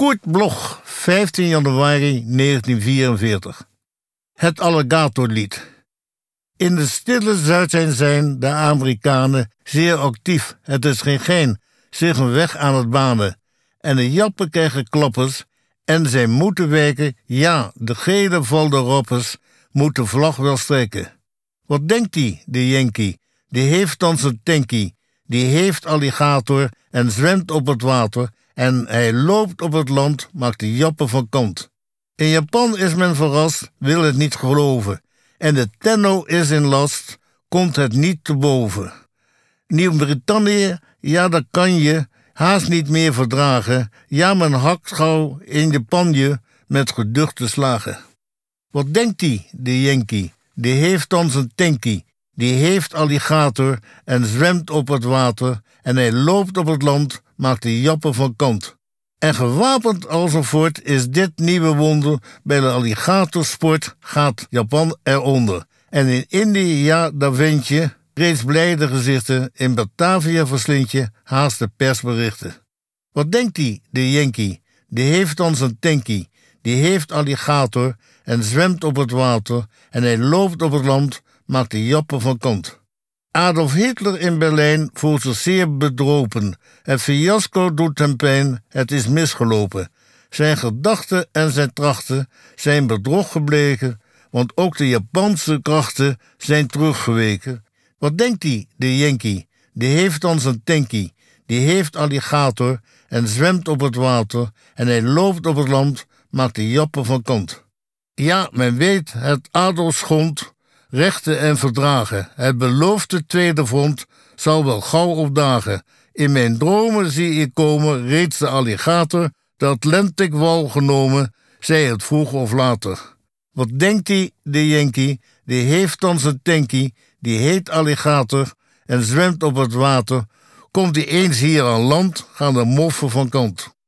Kurt Bloch, 15 januari 1944. Het alligatorlied. In de stille Zuidzee zijn de Amerikanen zeer actief. Het is geen gein, zich een weg aan het banen. En de jappen krijgen klappers en zij moeten wijken. Ja, de gele valderoppers moet de vlag wel strekken. Wat denkt die, de Yankee? Die heeft dan zijn tankie. Die heeft alligator en zwemt op het water. En hij loopt op het land, maakt de jappen van kant. In Japan is men verrast, wil het niet geloven. En de tenno is in last, komt het niet te boven. Nieuw-Brittannië, ja, dat kan je haast niet meer verdragen. Ja, men hakt gauw in je panje met geduchte slagen. Wat denkt die, de Yankee? Die heeft dan zijn tankie. Die heeft alligator en zwemt op het water. En hij loopt op het land, maakt de jappen van kant. En gewapend als een fort is dit nieuwe wonder. Bij de alligatorsport gaat Japan eronder. En in Indië, ja, daar vind je reeds blijde gezichten. In Batavia verslind je haast de persberichten. Wat denkt die, de Yankee? Die heeft dan zijn tankie. Die heeft alligator en zwemt op het water. En hij loopt op het land, maakt de jappen van kant. Adolf Hitler in Berlijn voelt zich zeer bedropen. Het fiasco doet hem pijn, het is misgelopen. Zijn gedachten en zijn trachten zijn bedrog gebleken, want ook de Japanse krachten zijn teruggeweken. Wat denkt die, de Yankee? Die heeft dan zijn tankie. Die heeft alligator en zwemt op het water. En hij loopt op het land, maakt de jappen van kant. Ja, men weet, het adelschond, rechten en verdragen. Het beloofde tweede front zal wel gauw opdagen. In mijn dromen zie ik komen reeds de alligator, de Atlantic wal genomen, zij het vroeg of later. Wat denkt die, de Yankee? Die heeft dan zijn tankie, die heet alligator en zwemt op het water. Komt die eens hier aan land, gaan de moffen van kant.